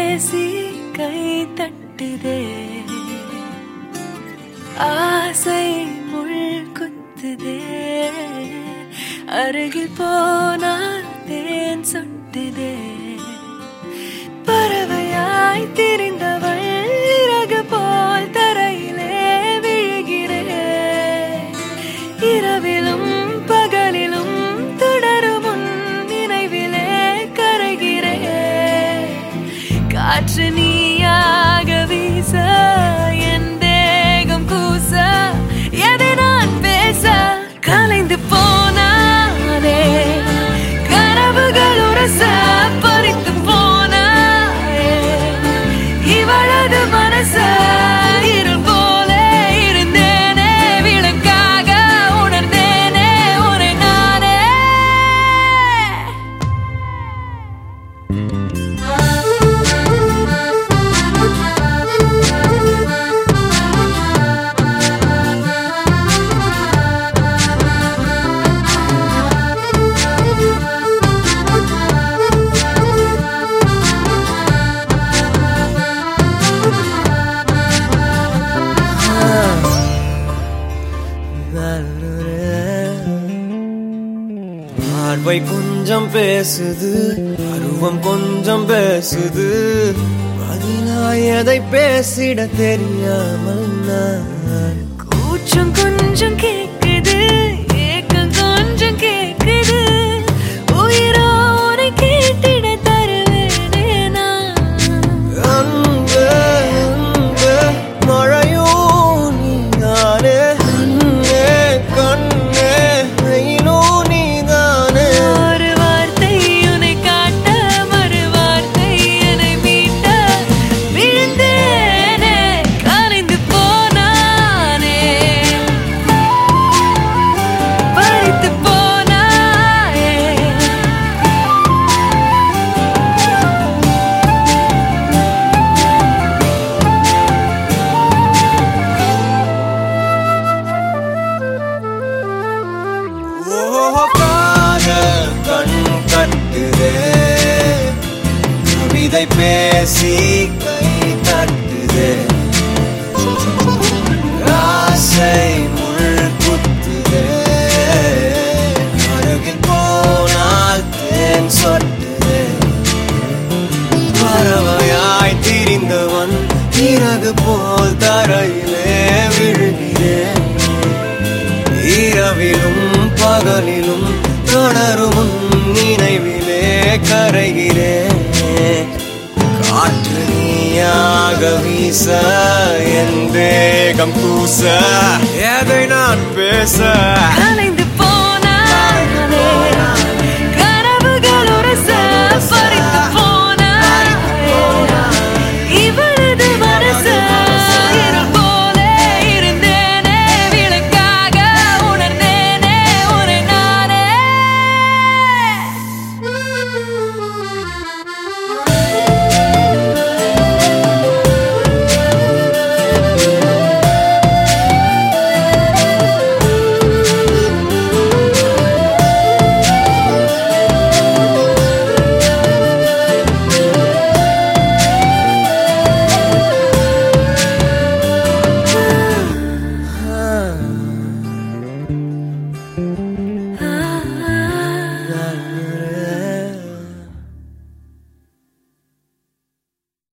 பேசி கை தட்டுதே ஆசை முள் குத்துதே அருகில் போனால் தேன் சொட்டுதே பறவையாய் திரிந்தவள் இறகு போல் தரையிலே விழுகிறேன் இரவிலும் பகலிலும் தொடரும் உன் நினைவிலே கரைகிறேன் காற்று நீயாக வீச என் தேகம் கூச எதை நான் பேச கலைந்து போனானே கனவுகள் உரச பறித்து போனாயே இவளது மனச இருள் போல இருந்தேனே விளக்காக உணர்ந்தேனே உன்னை நானே பார்வை கொஞ்சம் பேசுது அருவம் கொஞ்சம் பேசுது பதிலாய் எதை பேசிட தெரியாமல் நான் கூச்சம் கொஞ்சம் கேக்குது ஏக்கம் கொஞ்சம் கேக்குது உயிரோடு கேட்டிட தருவேனே நான் அன்பு அன்பு மழையோ நீதானே கண்ணே கண்ணே வெயிலோ நீதானே ஒரு வார்த்தை உன்னை காட்ட மறு வார்த்தை என்னை மீட்ட விழுந்தேனே கலைந்து போனானே பறித்து போனாயே காதல் கண் கட்டுதே கவிதை பேசி கை தட்டுதே ஆசை முள் குத்துதே அருகில் போனால் தேன் சொட்டுதே பறவையாய் திரிந்தவன் இறகு போல் தரையிலே விழுகிறேன் இரவிலும் பகலிலும் தொடரும் உன் நினைவிலே கரைகிறேன் காற்று நீயாக வீச என் தேகம் கூச எதை நான் பேச கலைந்து